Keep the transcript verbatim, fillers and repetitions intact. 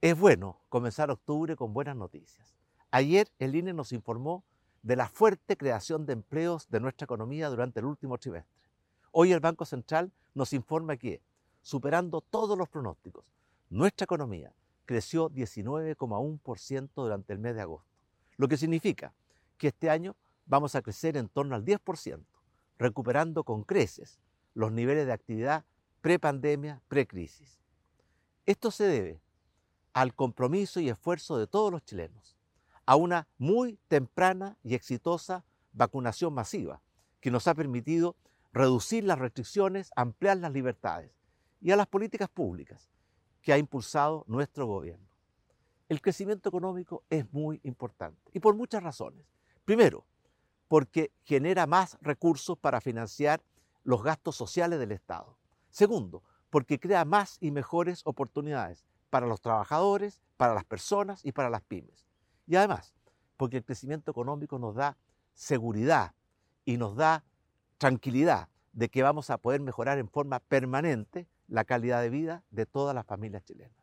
Es bueno comenzar octubre con buenas noticias. Ayer el I N E nos informó de la fuerte creación de empleos de nuestra economía durante el último trimestre. Hoy el Banco Central nos informa que, superando todos los pronósticos, nuestra economía creció diecinueve coma uno por ciento durante el mes de agosto, lo que significa que este año vamos a crecer en torno al diez por ciento, recuperando con creces los niveles de actividad prepandemia, precrisis. Esto se debe al compromiso y esfuerzo de todos los chilenos, a una muy temprana y exitosa vacunación masiva que nos ha permitido reducir las restricciones, ampliar las libertades y a las políticas públicas que ha impulsado nuestro gobierno. El crecimiento económico es muy importante y por muchas razones. Primero, porque genera más recursos para financiar los gastos sociales del Estado. Segundo, porque crea más y mejores oportunidades para los trabajadores, para las personas y para las pymes. Y además, porque el crecimiento económico nos da seguridad y nos da tranquilidad de que vamos a poder mejorar en forma permanente la calidad de vida de todas las familias chilenas.